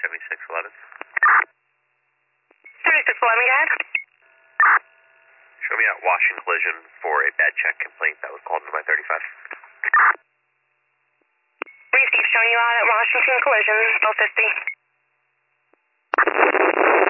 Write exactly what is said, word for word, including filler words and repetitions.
seventy-six eleven. seventy-six eleven, go ahead. Show me at Washington Collision for a bad check complaint that was called into my thirty-five. Received, showing you out at Washington Collision, Bill fifty.